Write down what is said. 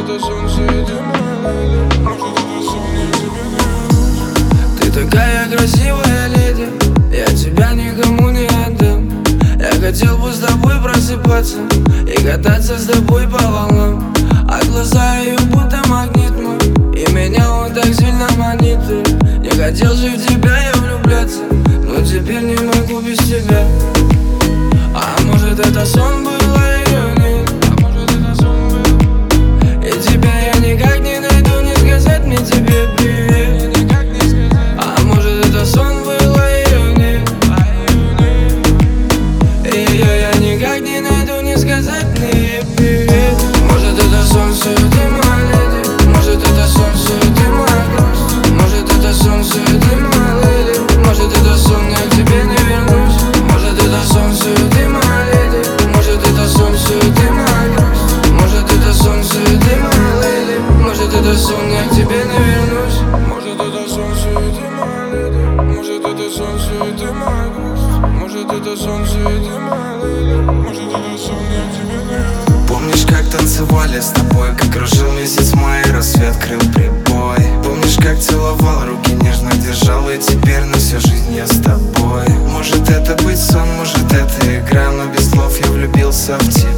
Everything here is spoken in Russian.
это солнце, и ты моя леди. Может это сон, я к тебе не вернусь. Ты такая красивая леди, я тебя никому не отдам. Я хотел бы с тобой просыпаться и кататься с тобой по волнам. А глаза ее будто магнит мой, и меня он так сильно манит. Не хотел же в тебя я влюбляться, но теперь не могу без тебя. А может это сон был, а ее нет. А может это сон был, И тебя я никак не найду, не сказать мне тебе привет. и никак не сказать, А может это сон был, а ее нет. а ее нет. Ее я никак не найду, не сказать мне привет. Может это солнце, ты моя леди. Может это солнце, ты моя грусть. Может это солнце, ты моя леди. Может это сон, я к тебе не вернусь. Может это солнце, ты моя леди. Может это солнце, ты моя грусть. Может это солнце, ты моя леди. Может это сон, я к тебе не вернусь. Может это солнце, и ты моя леди. Может это солнце, и ты моя грусть. Может это солнце, и ты моя леди. Может это сон, я к тебе не вернусь. Помнишь, как танцевали с тобой, как кружил месяц май, рассвет крыл прибой. Помнишь, как целовал, руки нежно держал, и теперь на всю жизнь я с тобой. Может это быть сон, может это игра, но без слов я влюбился в тебя.